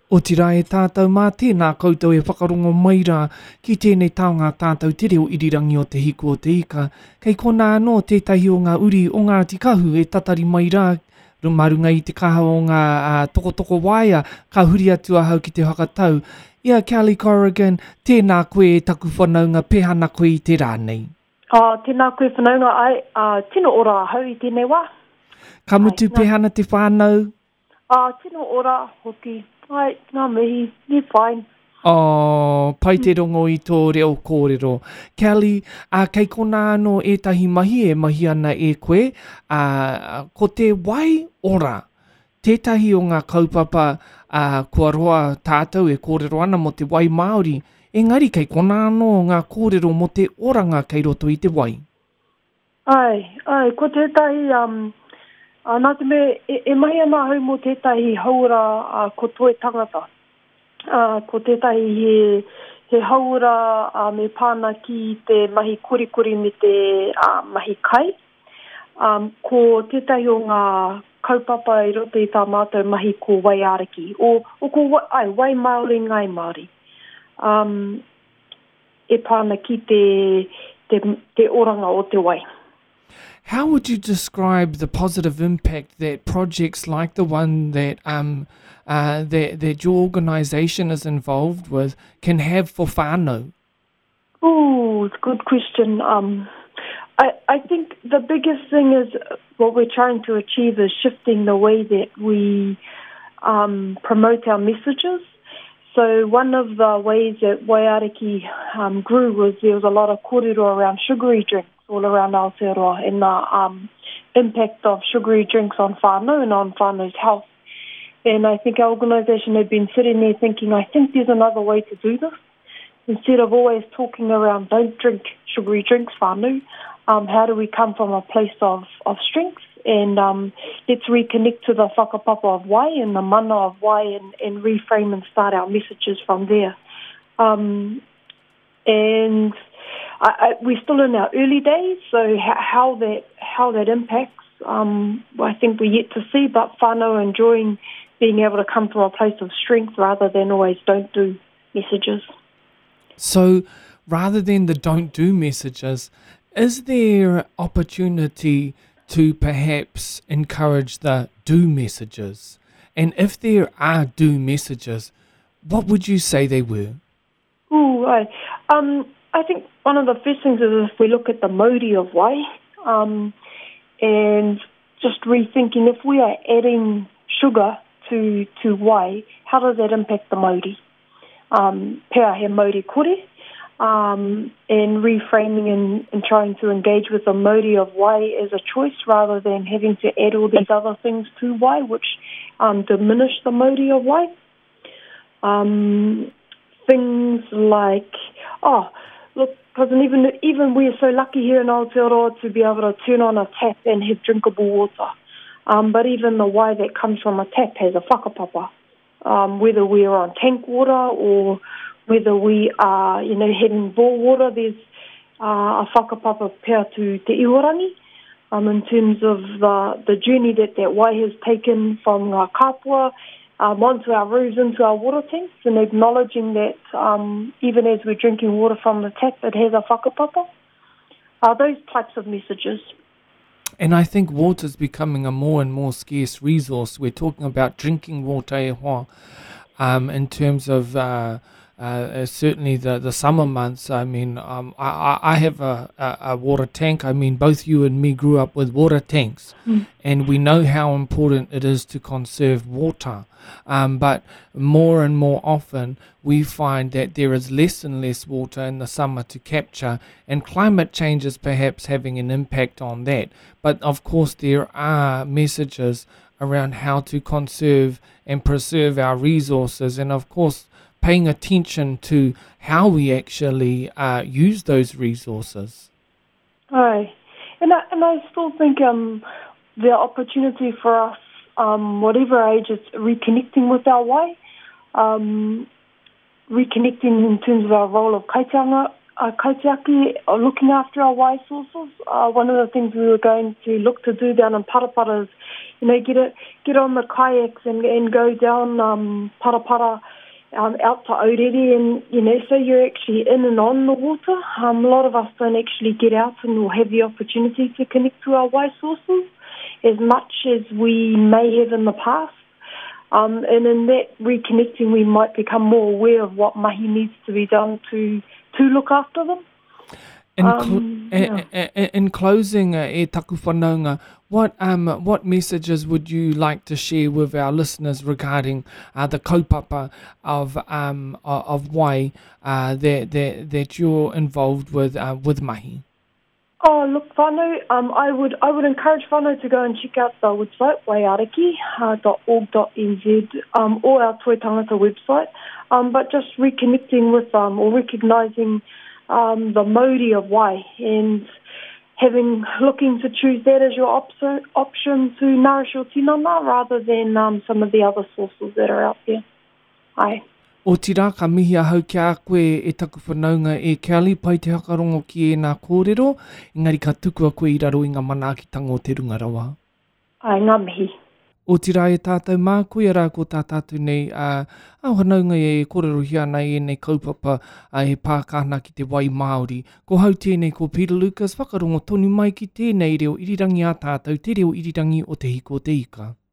O tira e tātou mā tēnā koutou e whakarongo mai rā ki tēnei taonga tātou te reo irirangi o te hiko o te ika. Kei kona anō tētahi o ngā uri o ngā tikahu e tatari mai rā marunga i te kaha o ngā toko waia ka huri atu ahau ki te whakatau. Ia Kelly Corrigan, tēnā koe e taku whanaunga pehana koe i te rānei. Tēnā koe whanaunga ai, tino ora ahau i tēnei wā. Ka mutu pehana te whānau? Tino ora hoki. Ai, ngā mihi, ni fine. Pai te rongo i tō reo kōrero. Kelly, kei kona anō ētahi mahi e mahi ana e koe, ko te wai ora, tētahi o ngā kaupapa kua roa tātou e kōrero ana mo te wai Māori, engari kei kona anō ngā kōrero mo te oranga kei roto i te wai. Ai, ko tētahi, nā te me, e mahi ana hau mo tētahi haura ko toe tangata. Ko tētahi he haura me pāna ki te mahi korikori me te mahi kai. Ko tētahi o ngā kaupapa i roto i tā mātou mahi ko wai ariki. O ko wai Māori ngai Māori. E pāna ki te oranga o te wai. How would you describe the positive impact that projects like the one that that your organisation is involved with can have for whānau? Oh, it's a good question. I think the biggest thing is what we're trying to achieve is shifting the way that we promote our messages. So one of the ways that Waiariki grew was there was a lot of kōrero around sugary drinks all around Aotearoa and the impact of sugary drinks on whānau and on whānau's health. And I think our organisation had been sitting there thinking, I think there's another way to do this. Instead of always talking around don't drink sugary drinks, whānau, how do we come from a place of strength? And let's reconnect to the whakapapa of wai and the mana of wai and reframe and start our messages from there. And we're still in our early days, so how that impacts, I think we're yet to see, but whānau enjoying being able to come from a place of strength rather than always don't do messages. So rather than the don't do messages, is there opportunity to perhaps encourage the do messages? And if there are do messages, what would you say they were? I think one of the first things is if we look at the mauri of wai and just rethinking if we are adding sugar to wai, how does that impact the mauri? Pea he mauri kore, and reframing and trying to engage with the mauri of wai as a choice rather than having to add all these other things to wai which diminish the mauri of wai. Things like, look, because even we are so lucky here in Aotearoa to be able to turn on a tap and have drinkable water. But even the wai that comes from a tap has a whakapapa. Whether we are on tank water or whether we are, having bore water, there's a whakapapa pea to te ihorangi in terms of the journey that wai has taken from ngā kāpua onto our roofs, into our water tanks, and acknowledging that even as we're drinking water from the tap, it has a whakapapa. Those types of messages. And I think water is becoming a more and more scarce resource. We're talking about drinking water e hoa, in terms of certainly the summer months. I mean, I have a water tank. I mean, both you and me grew up with water tanks, and we know how important it is to conserve water. But more and more often, we find that there is less and less water in the summer to capture, and climate change is perhaps having an impact on that. But of course, there are messages around how to conserve and preserve our resources, and of course, paying attention to how we actually use those resources. Aye. And I still think the opportunity for us, whatever age, is reconnecting with our wai, reconnecting in terms of our role of kaitanga, kautiaki, looking after our wai sources. One of the things we were going to look to do down in Parapara is, get on the kayaks and go down Parapara out to Aurere, and so you're actually in and on the water. A lot of us don't actually get out and will have the opportunity to connect to our wai sources as much as we may have in the past. And in that reconnecting, we might become more aware of what mahi needs to be done to look after them. In closing, e taku whanaunga, what messages would you like to share with our listeners regarding the kaupapa of wai that you're involved with mahi? Oh, look, whānau, I would encourage whānau to go and check out the website, waiariki.org.nz, or our Toi Tangata website, but just reconnecting with or recognising the mauri of wai, and looking to choose that as your option to nourish your tinana rather than some of the other sources that are out there. Ai. O tira ka mihi ahau ki a koe e taku whanaunga e Kelly pai te hakarongo ki e nā kōrero, engari ka tuku a koe I raro I ngā manaakitanga o te runga rawa. Ai, ngā mihi. O tira e tātou mā koe a rā ko tā tātou nei whanaunga e kōrero hia nei e nei kaupapa e pākāna ki te wai Māori. Ko hau tēnei ko Peter Lucas, whakarongo tonu mai ki tēnei reo irirangi a tātou, te reo irirangi o te hiko te ika.